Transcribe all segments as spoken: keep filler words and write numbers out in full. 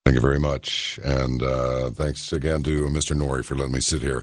Thank you very much. And uh, thanks again to Mister Norrie for letting me sit here.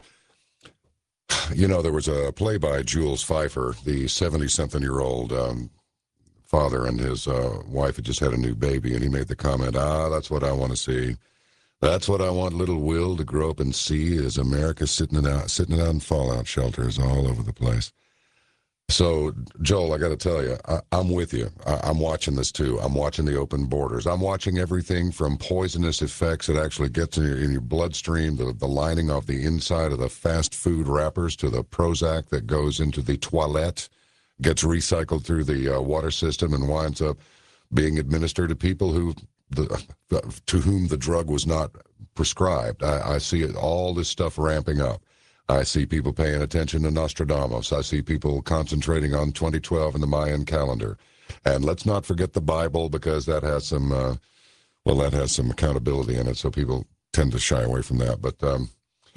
You know, there was a play by Jules Pfeiffer, the seventy-something-year-old um, father, and his uh, wife had just had a new baby, and he made the comment, ah, that's what I want to see. That's what I want little Will to grow up and see is America sitting it out, sitting it out in fallout shelters all over the place. So, Joel, I got to tell you, I, I'm with you. I, I'm watching this too. I'm watching the open borders. I'm watching everything from poisonous effects that actually gets in your, in your bloodstream, the, the lining of the inside of the fast food wrappers, to the Prozac that goes into the toilette, gets recycled through the uh, water system and winds up being administered to people who, the, to whom the drug was not prescribed. I, I see it, all this stuff ramping up. I see people paying attention to Nostradamus. I see people concentrating on twenty twelve and the Mayan calendar. And let's not forget the Bible, because that has some, uh, well, that has some accountability in it, so people tend to shy away from that. But um,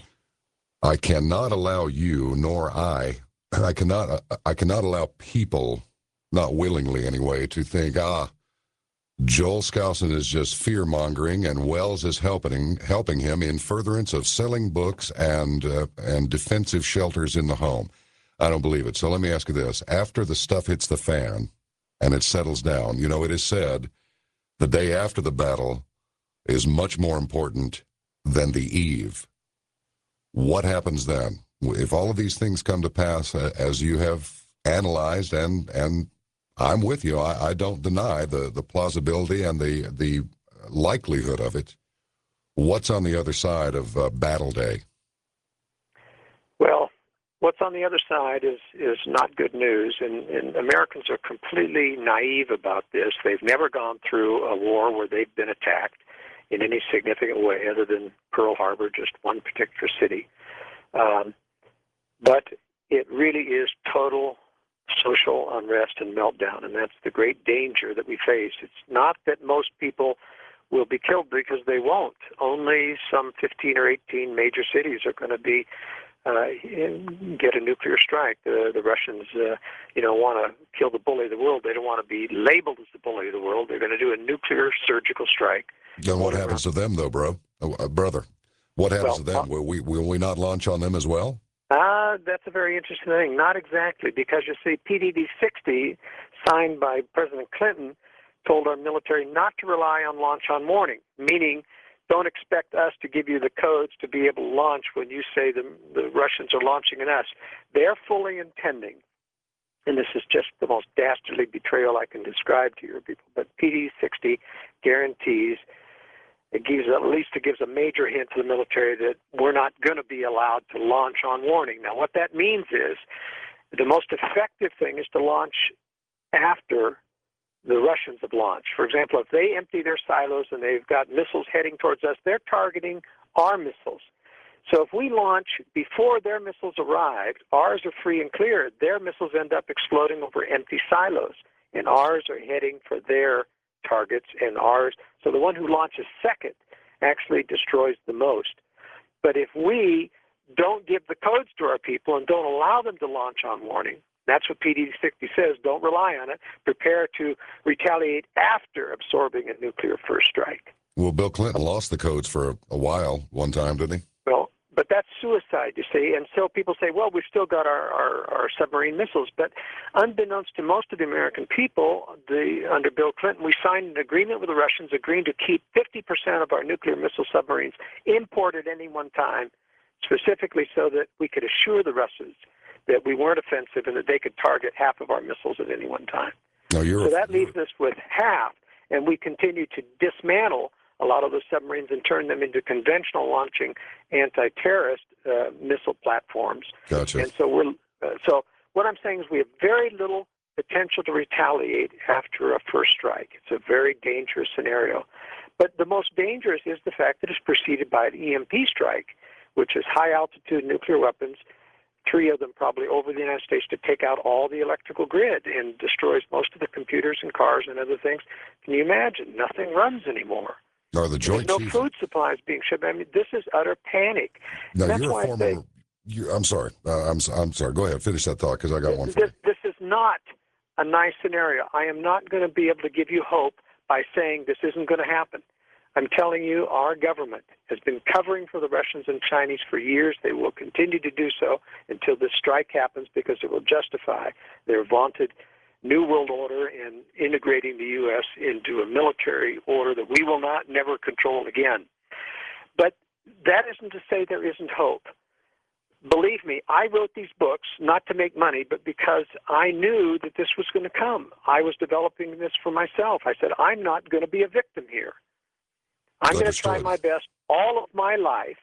I cannot allow you, nor I, I cannot, I cannot allow people, not willingly anyway, to think, ah, Joel Skousen is just fear-mongering, and Wells is helping helping him in furtherance of selling books and uh, and defensive shelters in the home. I don't believe it. So let me ask you this. After the stuff hits the fan and it settles down, you know, it is said the day after the battle is much more important than the eve. What happens then? If all of these things come to pass uh, as you have analyzed, and and I'm with you. I, I don't deny the, the plausibility and the the likelihood of it. What's on the other side of uh, Battle Day? Well, what's on the other side is, is not good news, and, and Americans are completely naive about this. They've never gone through a war where they've been attacked in any significant way other than Pearl Harbor, just one particular city. Um, but it really is total social unrest and meltdown, and that's the great danger that we face. It's not that most people will be killed, because they won't. Only some fifteen or eighteen major cities are going to be uh, get a nuclear strike. The, the Russians, uh, you know, want to kill the bully of the world. They don't want to be labeled as the bully of the world. They're going to do a nuclear surgical strike. Then what happens to them, though, bro, uh, brother? What happens well, to them? Will we will we not launch on them as well? Uh, that's a very interesting thing. Not exactly, because you see, P D D sixty, signed by President Clinton, told our military not to rely on launch on warning, meaning don't expect us to give you the codes to be able to launch when you say the, the Russians are launching at us. They're fully intending, and this is just the most dastardly betrayal I can describe to your people, but P D D sixty guarantees, it gives, at least it gives a major hint to the military that we're not going to be allowed to launch on warning. Now, what that means is the most effective thing is to launch after the Russians have launched. For example, if they empty their silos and they've got missiles heading towards us, they're targeting our missiles. So if we launch before their missiles arrive, ours are free and clear. Their missiles end up exploding over empty silos, and ours are heading for their targets, and ours, so the one who launches second actually destroys the most. But if we don't give the codes to our people and don't allow them to launch on warning, that's what P D D sixty says, don't rely on it, prepare to retaliate after absorbing a nuclear first strike. Well, Bill Clinton lost the codes for a, a while, one time, didn't he? Well, but that's suicide, you see. And so people say, well, we've still got our, our, our submarine missiles. But unbeknownst to most of the American people, the, under Bill Clinton, we signed an agreement with the Russians agreeing to keep fifty percent of our nuclear missile submarines imported any one time, specifically so that we could assure the Russians that we weren't offensive and that they could target half of our missiles at any one time. No, you're so that leaves us with half, and we continue to dismantle a lot of those submarines and turn them into conventional launching anti-terrorist uh, missile platforms. Gotcha. And so we're uh, so what I'm saying is we have very little potential to retaliate after a first strike. It's a very dangerous scenario. But the most dangerous is the fact that it's preceded by an E M P strike, which is high-altitude nuclear weapons, three of them probably over the United States, to take out all the electrical grid and destroys most of the computers and cars and other things. Can you imagine? Nothing runs anymore. Or the Joint There's no Chief. food supplies being shipped. I mean, this is utter panic. No, that's you're why a former. I say, You, I'm sorry. Uh, I'm I'm sorry. Go ahead. Finish that thought, because I got one for this, you. this is not a nice scenario. I am not going to be able to give you hope by saying this isn't going to happen. I'm telling you, our government has been covering for the Russians and Chinese for years. They will continue to do so until this strike happens, because it will justify their vaunted New World Order and integrating the U S into a military order that we will not never control again. But that isn't to say there isn't hope. Believe me, I wrote these books not to make money, but because I knew that this was going to come. I was developing this for myself. I said, I'm not going to be a victim here. I'm going to try my best all of my life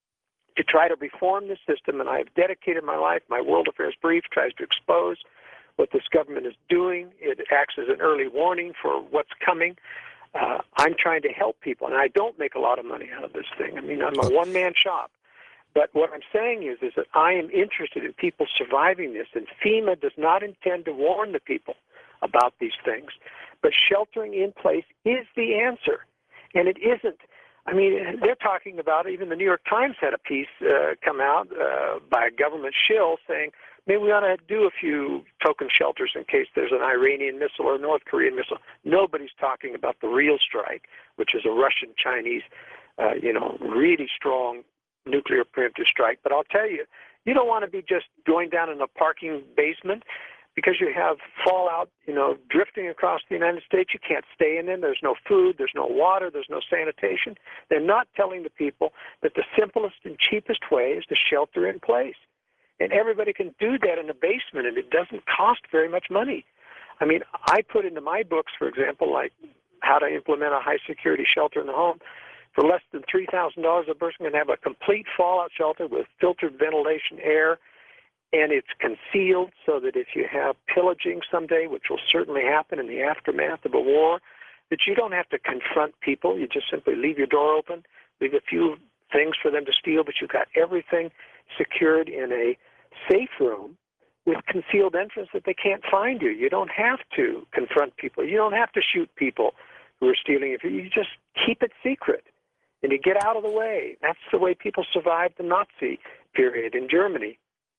to try to reform the system, and I've dedicated my life. My World Affairs Brief tries to expose what this government is doing. It acts as an early warning for what's coming. Uh, I'm trying to help people, and I don't make a lot of money out of this thing. I mean, I'm a one-man shop. But what I'm saying is, is that I am interested in people surviving this, and FEMA does not intend to warn the people about these things. But sheltering in place is the answer. And it isn't. I mean, they're talking about, even the New York Times had a piece uh, come out uh, by a government shill saying, maybe we ought to do a few token shelters in case there's an Iranian missile or a North Korean missile. Nobody's talking about the real strike, which is a Russian-Chinese, uh, you know, really strong nuclear preemptive strike. But I'll tell you, you don't want to be just going down in a parking basement, because you have fallout, you know, drifting across the United States. You can't stay in them. There's no food. There's no water. There's no sanitation. They're not telling the people that the simplest and cheapest way is to shelter in place. And everybody can do that in a basement, and it doesn't cost very much money. I mean, I put into my books, for example, like how to implement a high-security shelter in the home. For less than three thousand dollars, a person can have a complete fallout shelter with filtered ventilation air, and it's concealed so that if you have pillaging someday, which will certainly happen in the aftermath of a war, that you don't have to confront people. You just simply leave your door open, leave a few things for them to steal, but you've got everything secured in a safe room with concealed entrance that they can't find you. You don't have to confront people. You don't have to shoot people who are stealing. If you just keep it secret and you get out of the way. That's the way people survived the Nazi period in Germany.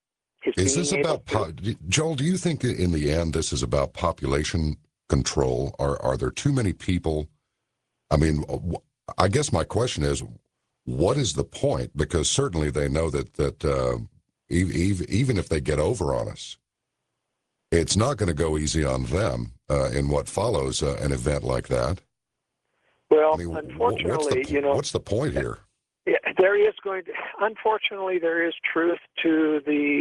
Is this about, po- Joel, do you think in the end this is about population control? Are, are there too many people? I mean, I guess my question is, what is the point? Because certainly they know that, that uh, even, even if they get over on us, it's not going to go easy on them uh, in what follows uh, an event like that. Well, I mean, unfortunately, what's the, you know, what's the point here? Yeah, there is going to, unfortunately, there is truth to the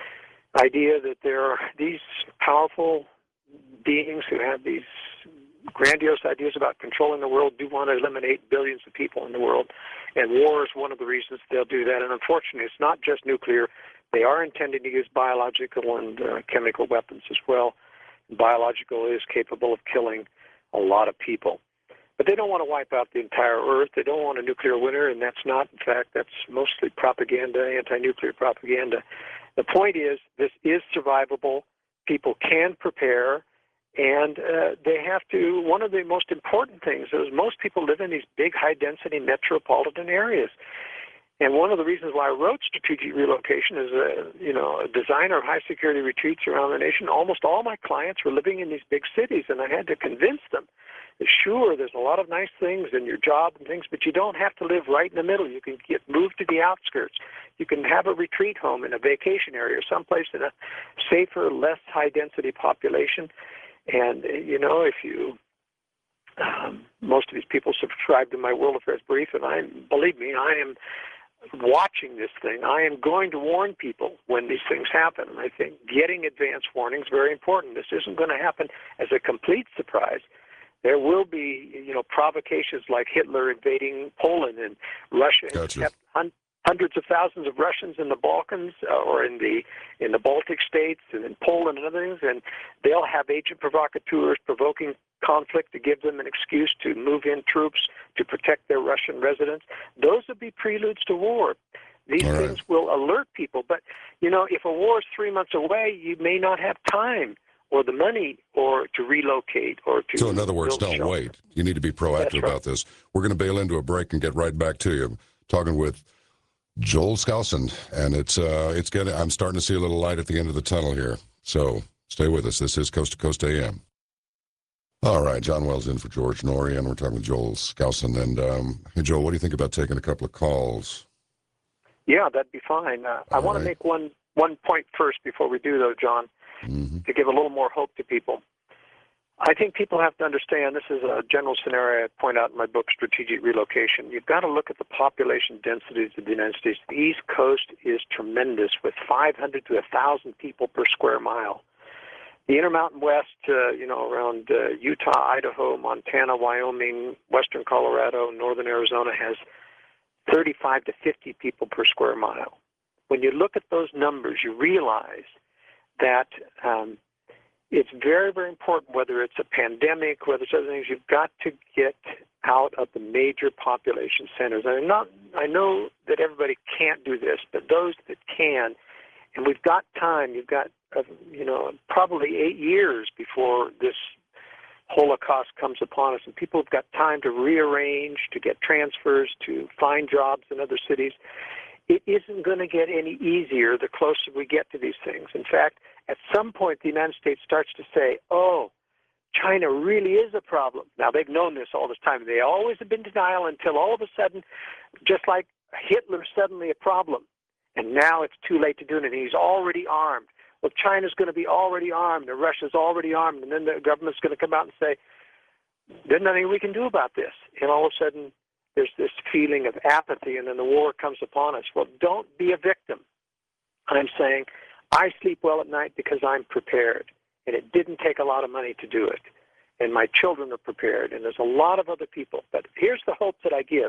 idea that there are these powerful beings who have these grandiose ideas about controlling the world, do want to eliminate billions of people in the world, and war is one of the reasons they'll do that. And unfortunately, it's not just nuclear. They are intending to use biological and uh, chemical weapons as well. Biological is capable of killing a lot of people. But they don't want to wipe out the entire Earth. They don't want a nuclear winter, and that's not, in fact, that's mostly propaganda, anti-nuclear propaganda. The point is, this is survivable. People can prepare, and uh, they have to, one of the most important things is most people live in these big, high-density metropolitan areas. And one of the reasons why I wrote Strategic Relocation is, a, you know, a designer of high-security retreats around the nation. Almost all my clients were living in these big cities, and I had to convince them that, sure, there's a lot of nice things in your job and things, but you don't have to live right in the middle. You can get moved to the outskirts. You can have a retreat home in a vacation area or someplace in a safer, less high-density population. And, you know, if you, um, most of these people subscribe to my World Affairs Brief, and I, believe me, I am watching this thing. I am going to warn people when these things happen. And I think getting advance warning is very important. This isn't going to happen as a complete surprise. There will be, you know, provocations like Hitler invading Poland, and Russia has Gotcha. kept hun- hundreds of thousands of Russians in the Balkans uh, or in the in the Baltic states and in Poland and other things, and they'll have agent provocateurs provoking conflict to give them an excuse to move in troops to protect their Russian residents. Those would be preludes to war. These All right. things will alert people. But, you know, if a war is three months away, you may not have time or the money or to relocate or to So in other words, build don't shelter. wait. You need to be proactive That's right. about this. We're going to bail into a break and get right back to you. Talking with Joel Skousen, and it's uh, it's getting. I'm starting to see a little light at the end of the tunnel here. So stay with us. This is Coast to Coast A M. All right, John Wells in for George Norrie, and we're talking with Joel Skousen. And um, hey, Joel, what do you think about taking a couple of calls? Yeah, that'd be fine. Uh, I All want to right. make one one point first before we do, though, John, Mm-hmm. to give a little more hope to people. I think people have to understand, this is a general scenario I point out in my book, Strategic Relocation. You've got to look at the population densities of the United States. The East Coast is tremendous, with five hundred to one thousand people per square mile. The Intermountain West, uh, you know, around uh, Utah, Idaho, Montana, Wyoming, western Colorado, northern Arizona, has thirty-five to fifty people per square mile. When you look at those numbers, you realize that um, it's very, very important, whether it's a pandemic, whether it's other things, you've got to get out of the major population centers. And I'm not, I know that everybody can't do this, but those that can, and we've got time, you've got, uh, you know, probably eight years before this Holocaust comes upon us, and people have got time to rearrange, to get transfers, to find jobs in other cities. It isn't going to get any easier the closer we get to these things. In fact, at some point, the United States starts to say, oh, China really is a problem. Now, they've known this all this time. They always have been in denial until all of a sudden, just like Hitler, suddenly a problem. And now it's too late to do it, and he's already armed. Well, China's going to be already armed, and Russia's already armed, and then the government's going to come out and say, there's nothing we can do about this. And all of a sudden, there's this feeling of apathy, and then the war comes upon us. Well, don't be a victim. I'm saying I sleep well at night because I'm prepared, and it didn't take a lot of money to do it. And my children are prepared, and there's a lot of other people. But here's the hope that I give.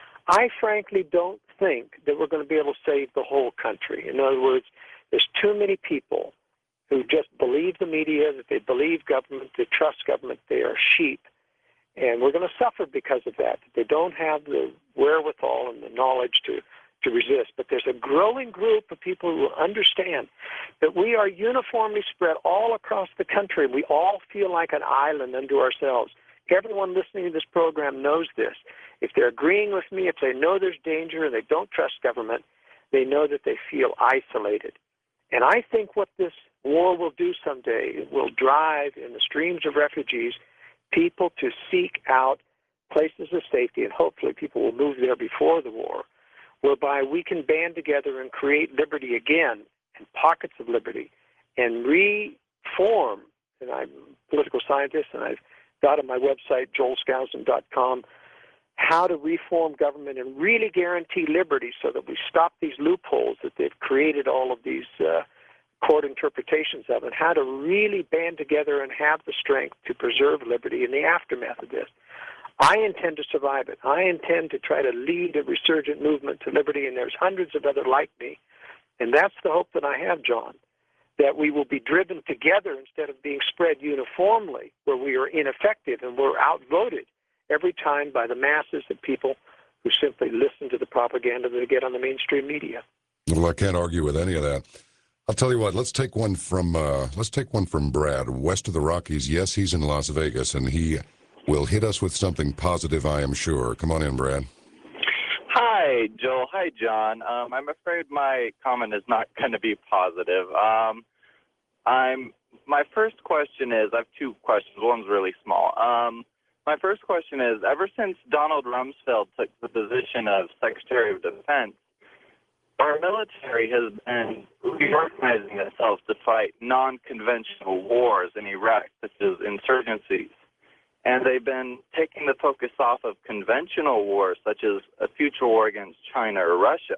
I frankly don't think that we're going to be able to save the whole country. In other words, there's too many people who just believe the media, that they believe government, they trust government, they are sheep. And we're going to suffer because of that. They don't have the wherewithal and the knowledge to, to resist. But there's a growing group of people who understand that we are uniformly spread all across the country. We all feel like an island unto ourselves. Everyone listening to this program knows this. If they're agreeing with me, if they know there's danger and they don't trust government, they know that they feel isolated. And I think what this war will do someday, it will drive in the streams of refugees people to seek out places of safety, and hopefully people will move there before the war, whereby we can band together and create liberty again, and pockets of liberty, and reform. And I'm a political scientist, and I've got on my website, joel skousen dot com, how to reform government and really guarantee liberty so that we stop these loopholes that they've created all of these uh, court interpretations of, and how to really band together and have the strength to preserve liberty in the aftermath of this. I intend to survive it. I intend to try to lead a resurgent movement to liberty, and there's hundreds of others like me. And that's the hope that I have, John, that we will be driven together instead of being spread uniformly, where we are ineffective and we're outvoted every time by the masses of people who simply listen to the propaganda that they get on the mainstream media. Well, I can't argue with any of that. I'll tell you what. Let's take one from uh, let's take one from Brad, west of the Rockies. Yes, he's in Las Vegas, and he will hit us with something positive, I am sure. Come on in, Brad. Hi, Joel. Hi, John. Um, I'm afraid my comment is not going to be positive. Um, I'm. My first question is, I have two questions. One's really small. Um, my first question is, ever since Donald Rumsfeld took the position of Secretary of Defense, our military has been reorganizing itself to fight non-conventional wars in Iraq, such as insurgencies. And they've been taking the focus off of conventional wars, such as a future war against China or Russia.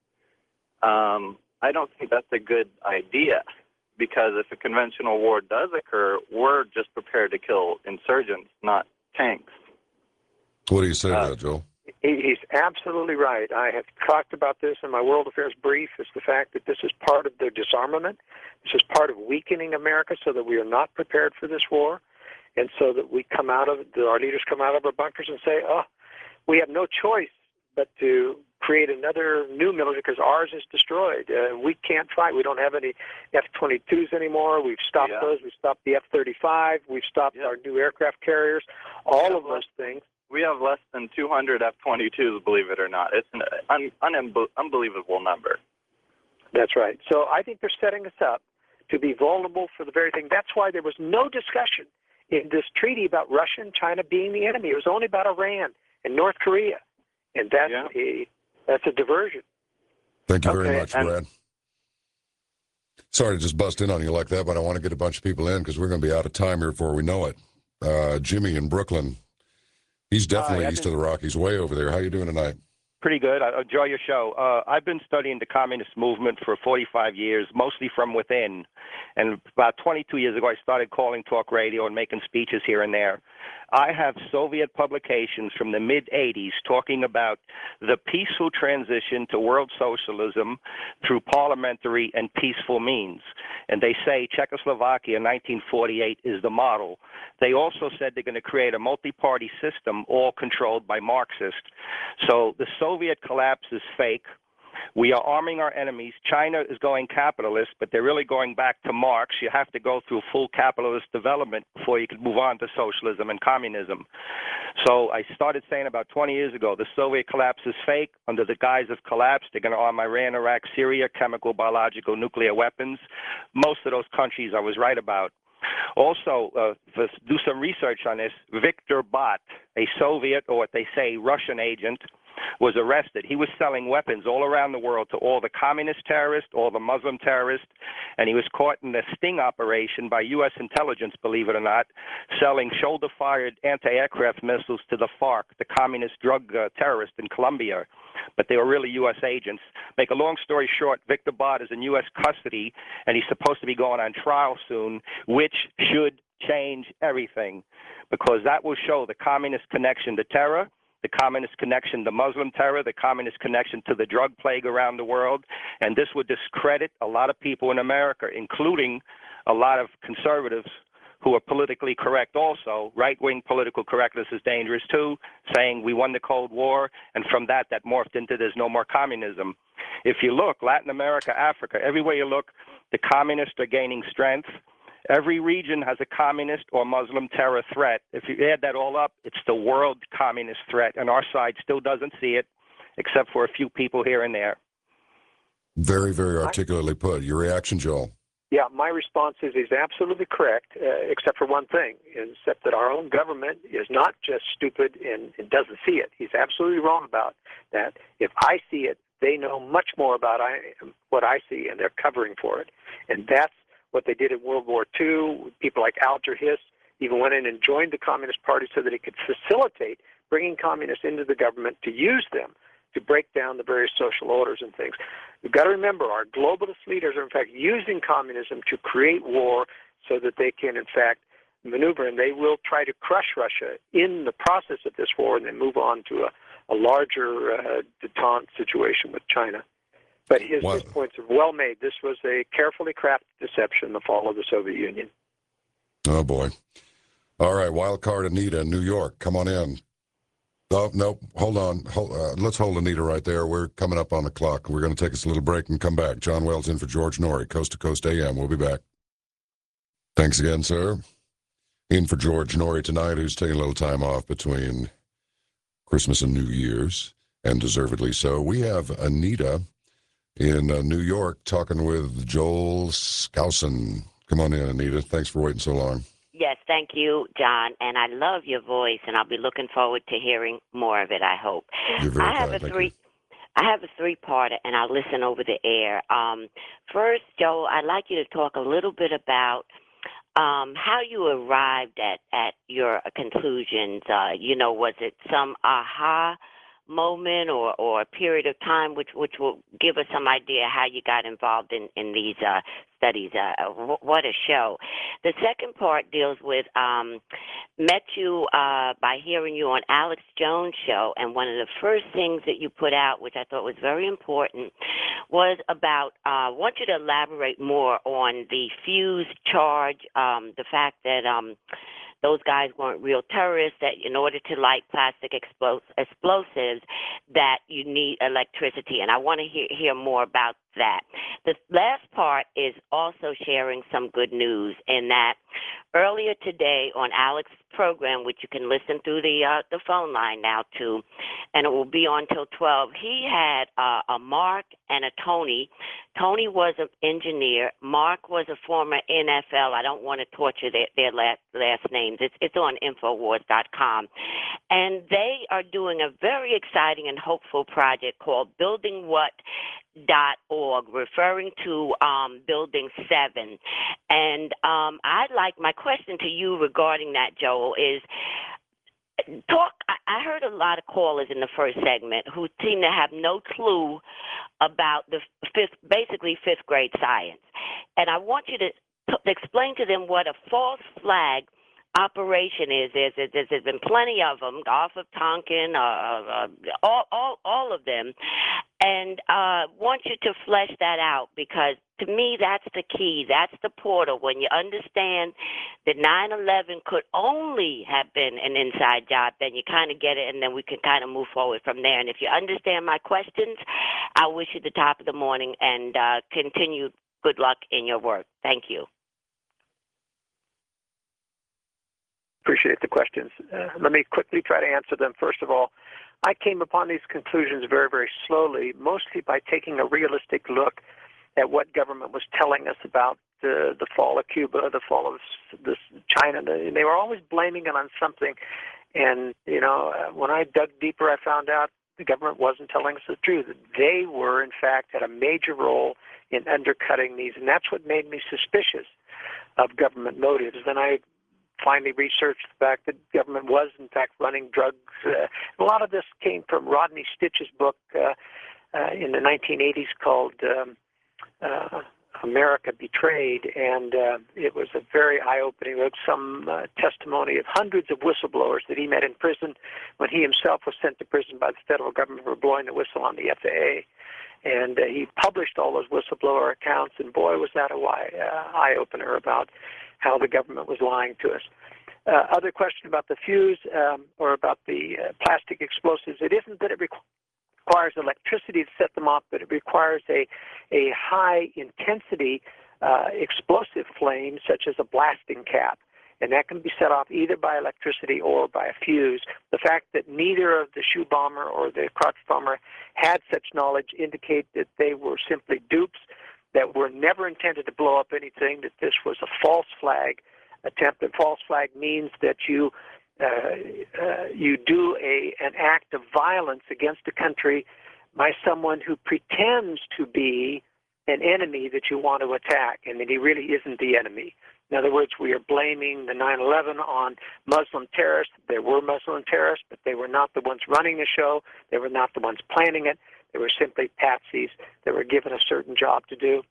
Um, I don't think that's a good idea, because if a conventional war does occur, we're just prepared to kill insurgents, not tanks. What do you say to Uh, that, Joel? He's absolutely right. I have talked about this in my World Affairs brief. It's the fact that this is part of their disarmament. This is part of weakening America so that we are not prepared for this war, and so that we come out of, our leaders come out of our bunkers and say, oh, we have no choice but to create another new military because ours is destroyed. Uh, we can't fight. We don't have any F twenty-twos anymore. We've stopped Yeah. those. We've stopped the F thirty-five. We've stopped Yeah. our new aircraft carriers. All Yeah, of those things. We have less than two hundred F twenty-twos, believe it or not. It's an un- un- unbelievable number. That's right. So I think they're setting us up to be vulnerable for the very thing. That's why there was no discussion in this treaty about Russia and China being the enemy. It was only about Iran and North Korea, and that's Yeah. a that's a diversion. Thank you very Okay, much, and- Brad. Sorry to just bust in on you like that, but I want to get a bunch of people in because we're going to be out of time here before we know it. Uh, Jimmy in Brooklyn, he's definitely Hi, east been- of the Rockies, way over there. How you doing tonight? Pretty good. I enjoy your show. Uh, I've been studying the communist movement for forty-five years, mostly from within. And about twenty-two years ago, I started calling talk radio and making speeches here and there. I have Soviet publications from the mid eighties talking about the peaceful transition to world socialism through parliamentary and peaceful means. And they say Czechoslovakia in nineteen forty-eight is the model. They also said they're going to create a multi-party system all controlled by Marxists. So the Soviet collapse is fake. We are arming our enemies. China is going capitalist, but they're really going back to Marx. You have to go through full capitalist development before you can move on to socialism and communism. So I started saying about twenty years ago, the Soviet collapse is fake. Under the guise of collapse, they're going to arm Iran, Iraq, Syria, chemical, biological, nuclear weapons. Most of those countries I was right about. Also, uh, to do some research on this, Victor Bot, a Soviet, or what they say, Russian agent, was arrested. He was selling weapons all around the world to all the communist terrorists, all the Muslim terrorists, and he was caught in a sting operation by U S intelligence, believe it or not, selling shoulder-fired anti-aircraft missiles to the FARC, the communist drug uh, terrorists in Colombia. But they were really U S agents. Make a long story short, Victor Bot is in U S custody, and he's supposed to be going on trial soon, which should change everything, because that will show the communist connection to terror, the communist connection to Muslim terror, the communist connection to the drug plague around the world, and this would discredit a lot of people in America, including a lot of conservatives who are politically correct also. Right-wing political correctness is dangerous too, saying we won the Cold War, and from that, that morphed into there's no more communism. If you look, Latin America, Africa, everywhere you look, the communists are gaining strength. Every region has a communist or Muslim terror threat. If you add that all up, it's the world communist threat, and our side still doesn't see it, except for a few people here and there. Very, very articulately put. Your reaction, Joel? Yeah, my response is he's absolutely correct, uh, except for one thing, except that our own government is not just stupid and, and doesn't see it. He's absolutely wrong about that. If I see it, they know much more about I, what I see, and they're covering for it. And that's what they did in World War Two. People like Alger Hiss even went in and joined the Communist Party so that it could facilitate bringing communists into the government to use them to break down the various social orders and things. We've got to remember our globalist leaders are, in fact, using communism to create war so that they can, in fact, maneuver, and they will try to crush Russia in the process of this war and then move on to a, a larger uh, detente situation with China. But his, Wow. his points are well made. This was a carefully crafted deception, the fall of the Soviet Union. Oh, boy. All right, wild card Anita in New York. Come on in. Oh, no, hold on. Hold, uh, let's hold Anita right there. We're coming up on the clock. We're going to take us a little break and come back. John Wells in for George Norrie, Coast to Coast A M. We'll be back. Thanks again, sir. In for George Norrie tonight, who's taking a little time off between Christmas and New Year's, and deservedly so. We have Anita in uh, New York talking with Joel Skousen. Come on in, Anita. Thanks for waiting so long. Yes, thank you, John, and I love your voice, and I'll be looking forward to hearing more of it, I hope. You're very I have kind. a Thank three you. I have a three-parter, and I'll listen over the air. Um, first, Joe, I'd like you to talk a little bit about um, how you arrived at, at your conclusions. Uh, you know, was it some aha moment or, or a period of time which, which will give us some idea how you got involved in, in these uh, studies? Uh, w- what a show. The second part deals with, um, met you uh, by hearing you on Alex Jones' show, and one of the first things that you put out, which I thought was very important, was about, I uh, want you to elaborate more on the fuse charge, um, the fact that um, those guys weren't real terrorists, that in order to light plastic explos- explosives, that you need electricity. And I want to hear, hear more about that. The last part is also sharing some good news in that earlier today on Alex program, which you can listen through the uh, the phone line now too, and it will be on till twelve. He had uh, a Mark and a Tony. Tony was an engineer. Mark was a former N F L. I don't want to torture their, their last, last names. It's, it's on Infowars dot com. And they are doing a very exciting and hopeful project called Building What dot org, referring to um, Building seven. And um, I'd like, my question to you regarding that, Joel, is talk. I heard a lot of callers in the first segment who seem to have no clue about the fifth, basically fifth grade science. And I want you to t- explain to them what a false flag operation is. There's, there's, there's been plenty of them, off of Tonkin, uh, uh, all, all, all of them. And uh, want you to flesh that out, because to me that's the key. That's the portal. When you understand that nine eleven could only have been an inside job, then you kind of get it, and then we can kind of move forward from there. And if you understand my questions, I wish you the top of the morning and uh, continued good luck in your work. Thank you. Appreciate the questions. Uh, let me quickly try to answer them. First of all, I came upon these conclusions very, very slowly, mostly by taking a realistic look at what government was telling us about the, the fall of Cuba, the fall of this China. And they were always blaming it on something. And, you know, uh, when I dug deeper, I found out the government wasn't telling us the truth. They were, in fact, had a major role in undercutting these. And that's what made me suspicious of government motives. Then I finally researched the fact that government was, in fact, running drugs. Uh, a lot of this came from Rodney Stitch's book uh, uh, in the nineteen eighties called um, uh, America Betrayed, and uh, it was a very eye-opening book, some uh, testimony of hundreds of whistleblowers that he met in prison when he himself was sent to prison by the federal government for blowing the whistle on the F A A. And uh, he published all those whistleblower accounts, and boy, was that a uh, eye-opener about how the government was lying to us. Uh, other question about the fuse um, or about the uh, plastic explosives, it isn't that it requ- requires electricity to set them off, but it requires a, a high-intensity uh, explosive flame, such as a blasting cap. And that can be set off either by electricity or by a fuse. The fact that neither of the shoe bomber or the crotch bomber had such knowledge indicate that they were simply dupes that were never intended to blow up anything, that this was a false flag attempt. And false flag means that you uh, uh, you do a an act of violence against a country by someone who pretends to be an enemy that you want to attack, and that he really isn't the enemy. In other words, we are blaming the nine eleven on Muslim terrorists. There were Muslim terrorists, but they were not the ones running the show. They were not the ones planning it. They were simply patsies that were given a certain job to do,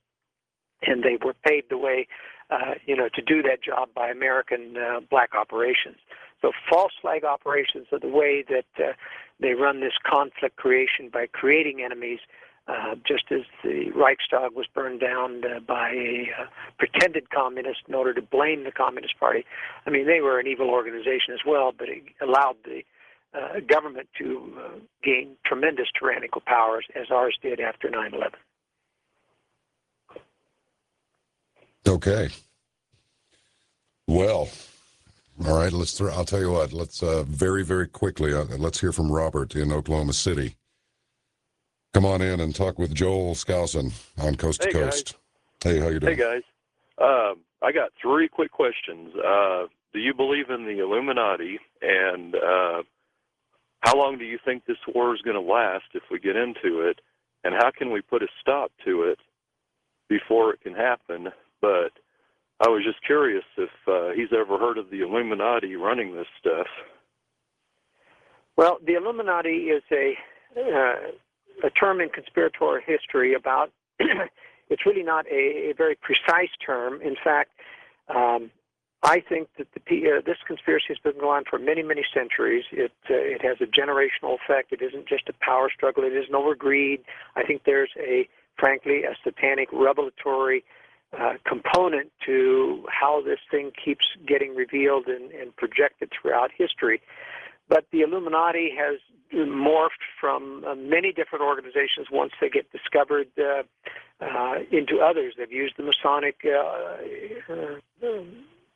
and they were paid the way, uh, you know, to do that job by American uh, black operations. So false flag operations are the way that uh, they run this conflict creation by creating enemies, uh, just as the Reichstag was burned down uh, by a uh, pretended communist in order to blame the Communist Party. I mean, they were an evil organization as well, but it allowed the Uh, government to uh, gain tremendous tyrannical powers, as ours did after nine eleven. Okay. Well, all right. Let's. Th- I'll tell you what. Let's uh, very, very quickly. Uh, let's hear from Robert in Oklahoma City. Come on in and talk with Joel Skousen on Coast hey to Coast. Guys. Hey, how you doing? Hey guys. Um, I got three quick questions. Uh, do you believe in the Illuminati? And uh, how long do you think this war is going to last if we get into it? And how can we put a stop to it before it can happen? But I was just curious if uh, he's ever heard of the Illuminati running this stuff. Well, the Illuminati is a uh, a term in conspiratorial history about, it's really not a, a very precise term. In fact, um, I think that the, uh, this conspiracy has been going on for many, many centuries. It uh, it has a generational effect. It isn't just a power struggle. It isn't over greed. I think there's a, frankly, a satanic revelatory uh, component to how this thing keeps getting revealed and, and projected throughout history. But the Illuminati has morphed from uh, many different organizations once they get discovered uh, uh, into others. They've used the Masonic uh, uh,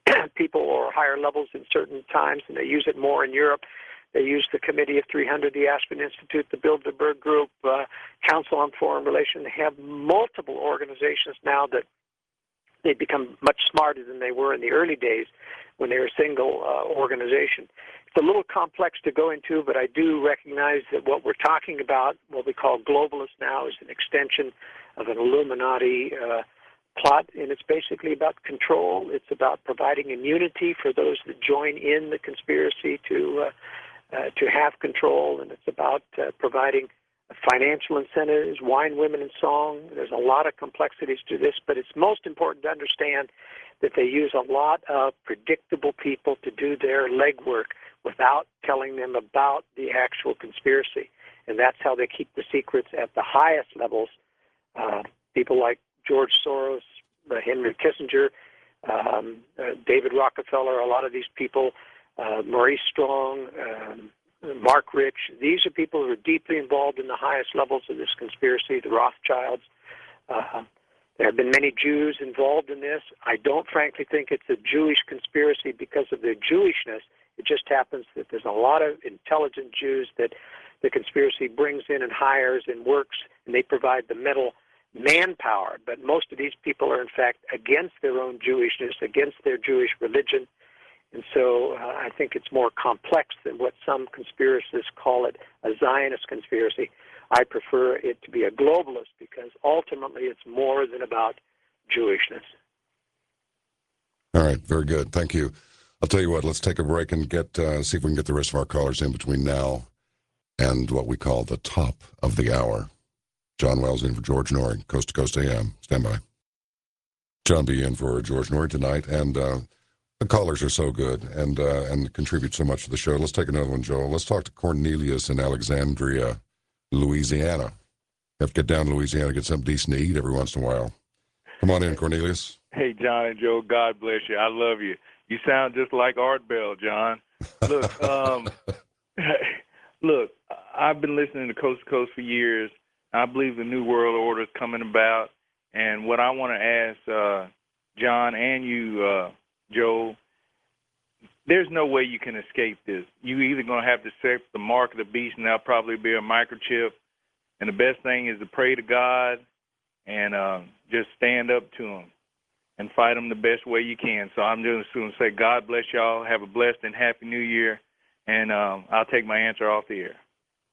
people or higher levels in certain times, and they use it more in Europe. They use the Committee of three hundred, the Aspen Institute, the Bilderberg Group, uh, Council on Foreign Relations. They have multiple organizations now that they've become much smarter than they were in the early days when they were a single uh, organization. It's a little complex to go into, but I do recognize that what we're talking about, what we call globalists now, is an extension of an Illuminati uh, plot, and it's basically about control. It's about providing immunity for those that join in the conspiracy to uh, uh, to have control, and it's about uh, providing financial incentives, wine, women, and song. There's a lot of complexities to this, but it's most important to understand that they use a lot of predictable people to do their legwork without telling them about the actual conspiracy. And that's how they keep the secrets at the highest levels. Uh, people like George Soros, uh, Henry Kissinger, um, uh, David Rockefeller, a lot of these people, uh, Maurice Strong, um, Mark Rich, these are people who are deeply involved in the highest levels of this conspiracy, the Rothschilds. Uh, there have been many Jews involved in this. I don't frankly think it's a Jewish conspiracy because of their Jewishness. It just happens that there's a lot of intelligent Jews that the conspiracy brings in and hires and works, and they provide the mental manpower. But most of these people are, in fact, against their own Jewishness, against their Jewish religion. And so uh, I think it's more complex than what some conspiracists call it, a Zionist conspiracy. I prefer it to be a globalist because ultimately it's more than about Jewishness. All right, very good. Thank you. I'll tell you what, let's take a break and get uh, see if we can get the rest of our callers in between now and what we call the top of the hour. John Wells in for George Noory, Coast to Coast A M. Stand by. John B. in for George Noory tonight, and uh, the callers are so good and uh, and contribute so much to the show. Let's take another one, Joel. Let's talk to Cornelius in Alexandria, Louisiana. You have to get down to Louisiana, get something decent to eat every once in a while. Come on in, Cornelius. Hey, John and Joe, God bless you. I love you. You sound just like Art Bell, John. Look, um, look, I've been listening to Coast to Coast for years. I believe the New World Order is coming about. And what I want to ask uh, John and you, uh, Joe, there's no way you can escape this. You're either going to have to accept the mark of the beast, and that'll probably be a microchip. And the best thing is to pray to God and uh, just stand up to him and fight them the best way you can. So I'm just going to say, God bless y'all. Have a blessed and happy New Year. And um, I'll take my answer off the air.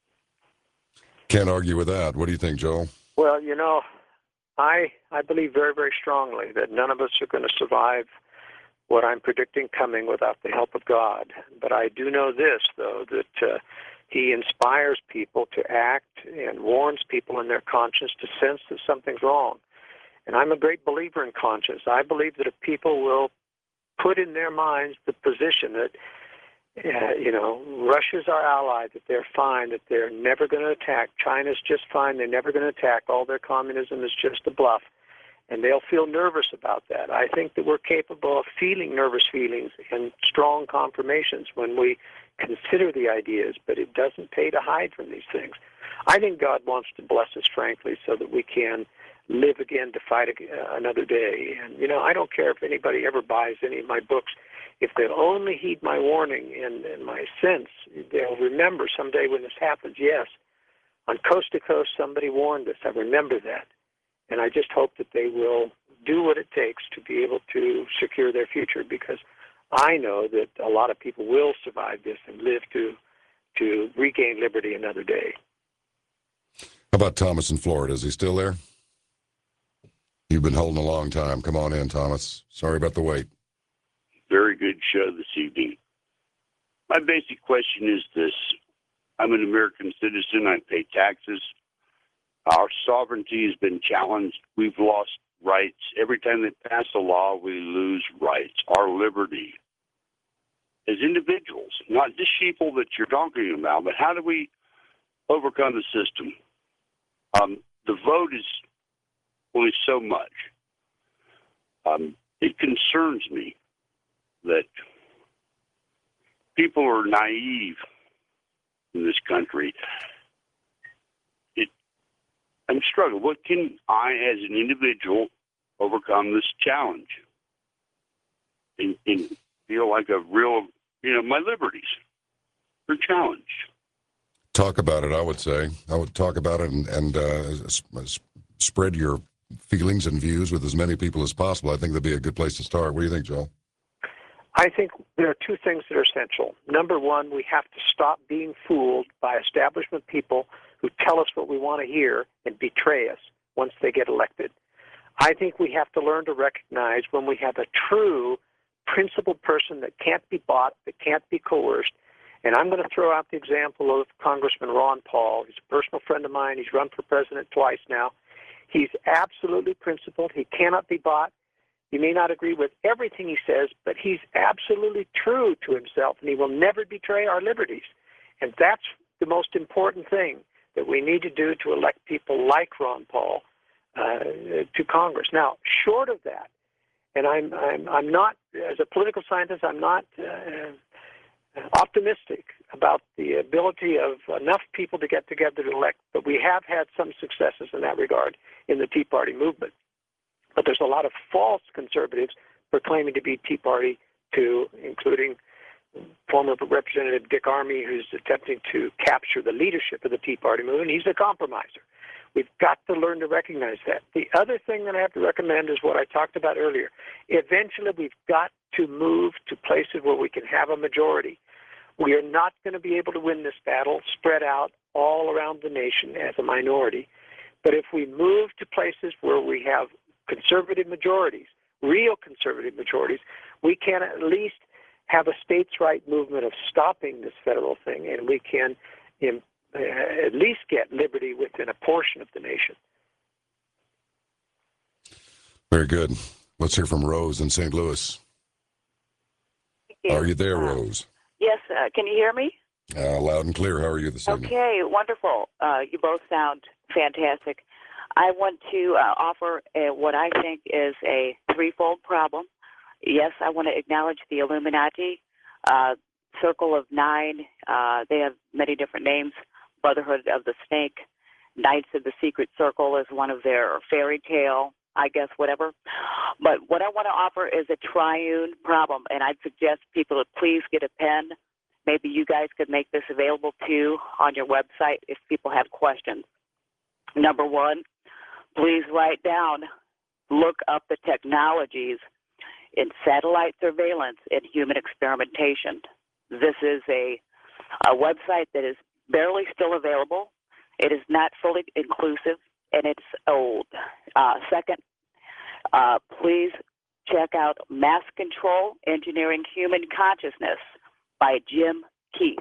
Can't argue with that. What do you think, Joel? Well, you know, I I believe very, very strongly that none of us are going to survive what I'm predicting coming without the help of God. But I do know this, though, that uh, he inspires people to act and warns people in their conscience to sense that something's wrong. And I'm a great believer in conscience. I believe that if people will put in their minds the position that, uh, you know, Russia's our ally, that they're fine, that they're never going to attack, China's just fine, they're never going to attack, all their communism is just a bluff, and they'll feel nervous about that. I think that we're capable of feeling nervous feelings and strong confirmations when we consider the ideas, but it doesn't pay to hide from these things. I think God wants to bless us, frankly, so that we can live again to fight uh, another day. And, you know, I don't care if anybody ever buys any of my books. If they'll only heed my warning and, and my sense, they'll remember someday when this happens, yes, on Coast to Coast, somebody warned us. I remember that. And I just hope that they will do what it takes to be able to secure their future, because I know that a lot of people will survive this and live to to regain liberty another day. How about Thomas in Florida? Is he still there? You've been holding a long time. Come on in, Thomas. Sorry about the wait. Very good show this evening. My basic question is this. I'm an American citizen. I pay taxes. Our sovereignty has been challenged. We've lost rights. Every time they pass a law, we lose rights, our liberty. As individuals, not just sheeple that you're talking about, but how do we overcome the system? Um, the vote is only so much. Um, it concerns me that people are naive in this country. It, I'm struggling. What can I, as an individual, overcome this challenge? and, and feel like a real, you know, my liberties are challenged. Talk about it, I would say. I would talk about it and, and uh, s- s- spread your feelings and views with as many people as possible. I think that'd be a good place to start. What do you think, Joel? I think there are two things that are essential. Number one, we have to stop being fooled by establishment people who tell us what we want to hear and betray us once they get elected. I think we have to learn to recognize when we have a true principled person that can't be bought, that can't be coerced. And I'm going to throw out the example of Congressman Ron Paul. He's a personal friend of mine. He's run for president twice now. He's absolutely principled. He cannot be bought. You may not agree with everything he says, but he's absolutely true to himself, and he will never betray our liberties. And that's the most important thing that we need to do to elect people like Ron Paul uh, to Congress. Now, short of that, and I'm, I'm, I'm not, as a political scientist, I'm not uh, optimistic about the ability of enough people to get together to elect, but we have had some successes in that regard in the Tea Party movement. But there's a lot of false conservatives proclaiming to be Tea Party too, including former Representative Dick Armey, who's attempting to capture the leadership of the Tea Party movement. He's a compromiser. We've got to learn to recognize that. The other thing that I have to recommend is what I talked about earlier. Eventually, we've got to move to places where we can have a majority. We are not going to be able to win this battle spread out all around the nation as a minority. But if we move to places where we have conservative majorities, real conservative majorities, we can at least have a states' right movement of stopping this federal thing, and we can in, uh, at least get liberty within a portion of the nation. Very good. Let's hear from Rose in Saint Louis. You. Are you there, uh, Rose? Yes. Uh, can you hear me? Uh, loud and clear. How are you this evening? Okay, wonderful. Uh, you both sound fantastic. I want to uh, offer a, what I think is a threefold problem. Yes, I want to acknowledge the Illuminati, uh, Circle of Nine. Uh, they have many different names. Brotherhood of the Snake, Knights of the Secret Circle is one of their fairy tale, I guess, whatever. But what I want to offer is a triune problem, and I'd suggest people to please get a pen. Maybe you guys could make this available too on your website if people have questions. Number one, please write down, look up the technologies in satellite surveillance and human experimentation. This is a, a website that is barely still available. It is not fully inclusive, and it's old. Uh, second, uh, please check out Mass Control, Engineering Human Consciousness by Jim Keith.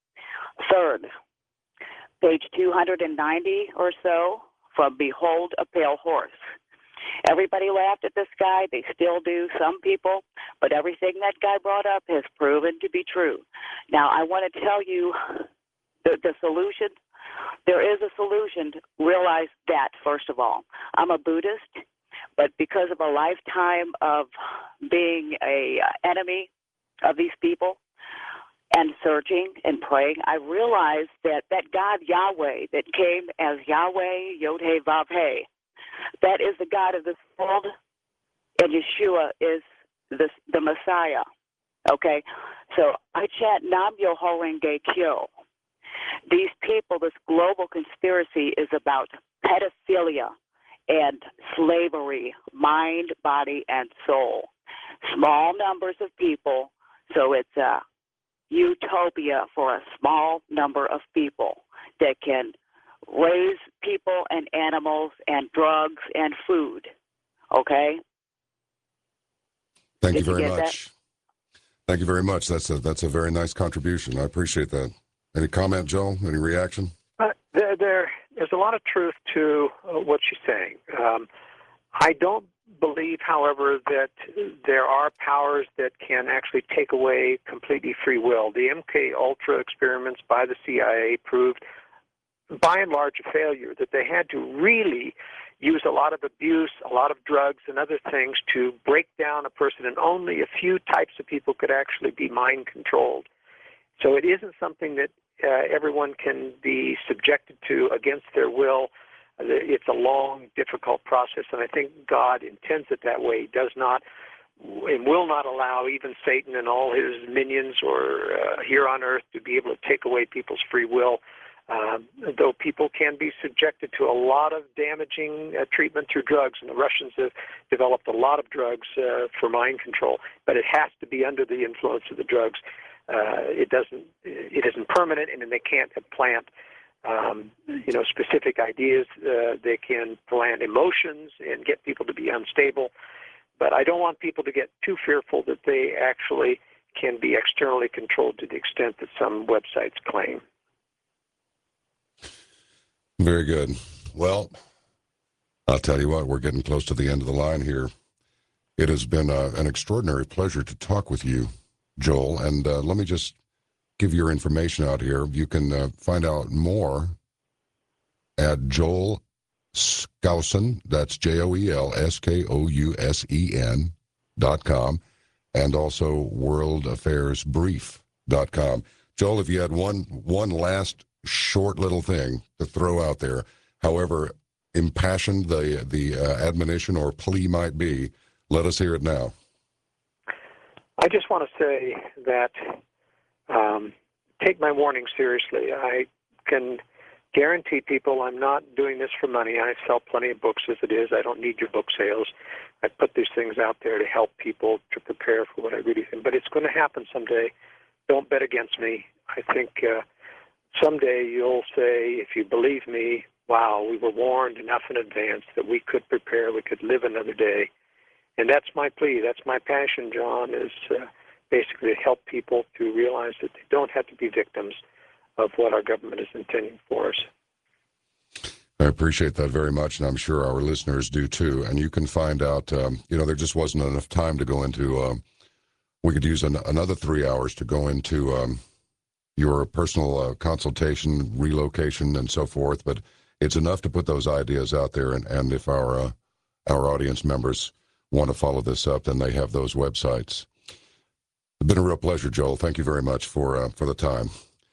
Third, page two hundred ninety or so, from Behold a Pale Horse. Everybody laughed at this guy. They still do, some people, but everything that guy brought up has proven to be true. Now, I want to tell you the, the solution. There is a solution. Realize that, first of all. I'm a Buddhist, but because of a lifetime of being a uh, enemy of these people and searching and praying, I realized that that God Yahweh that came as Yahweh, Yod-Heh-Vav-Heh, that is the God of this world, and Yeshua is the, the Messiah, okay? So I chant Nam Yoho Renge Kyo. These people, this global conspiracy is about pedophilia and slavery, mind, body, and soul. Small numbers of people, so it's a utopia for a small number of people that can raise people and animals and drugs and food. Okay? Thank Did you you very get much. Thank you very much. That's a that's a very nice contribution. I appreciate that. Any comment, Joel? Any reaction? Uh, there, there, there's a lot of truth to uh, what she's saying. Um, I don't believe, however, that there are powers that can actually take away completely free will. The M K Ultra experiments by the C I A proved, by and large, a failure, that they had to really use a lot of abuse, a lot of drugs, and other things to break down a person, and only a few types of people could actually be mind-controlled. So it isn't something that uh, everyone can be subjected to against their will. It's a long, difficult process, and I think God intends it that way. He does not and will not allow even Satan and all his minions or uh, here on earth to be able to take away people's free will. Um, though people can be subjected to a lot of damaging uh, treatment through drugs, and the Russians have developed a lot of drugs uh, for mind control, but it has to be under the influence of the drugs. Uh, it doesn't. It isn't permanent, and they can't implant, um, you know, specific ideas. Uh, they can plant emotions and get people to be unstable. But I don't want people to get too fearful that they actually can be externally controlled to the extent that some websites claim. Very good. Well, I'll tell you what, we're getting close to the end of the line here. It has been uh, an extraordinary pleasure to talk with you, Joel. And uh, let me just give your information out here. You can uh, find out more at Joel Skousen, that's J O E L S K O U S E N dot com, and also world affairs brief dot com. Joel, if you had one one last short little thing to throw out there, however impassioned the the uh, admonition or plea might be, let us hear it now. I just want to say that um, take my warning seriously. I can guarantee people I'm not doing this for money. I sell plenty of books as it is. I don't need your book sales. I put these things out there to help people to prepare for what I really think. But it's going to happen someday. Don't bet against me. I think uh, someday you'll say, if you believe me, wow, we were warned enough in advance that we could prepare, we could live another day. And that's my plea. That's my passion, John, is uh, basically to help people to realize that they don't have to be victims of what our government is intending for us. I appreciate that very much, and I'm sure our listeners do too. And you can find out, um, you know, there just wasn't enough time to go into, um, we could use an, another three hours to go into um, your personal uh, consultation, relocation, and so forth, but it's enough to put those ideas out there, and, and if our, uh, our audience members want to follow this up, then they have those websites. It's been a real pleasure, Joel. Thank you very much for uh, for the time.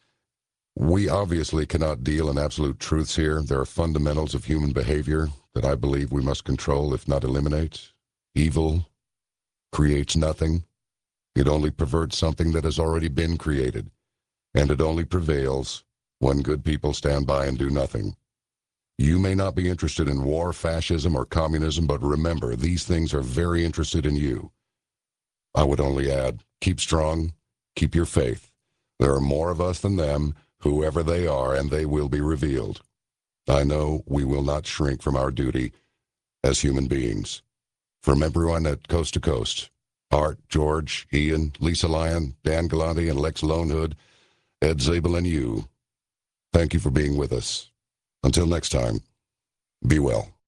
We obviously cannot deal in absolute truths here. There are fundamentals of human behavior that I believe we must control, if not eliminate. Evil creates nothing. It only perverts something that has already been created. And it only prevails when good people stand by and do nothing. You may not be interested in war, fascism, or communism, but remember, these things are very interested in you. I would only add, keep strong, keep your faith. There are more of us than them, whoever they are, and they will be revealed. I know we will not shrink from our duty as human beings. From everyone at Coast to Coast, Art, George, Ian, Lisa Lyon, Dan Galante, and Lex Lonehood, Ed Zabel, and you, thank you for being with us. Until next time, be well.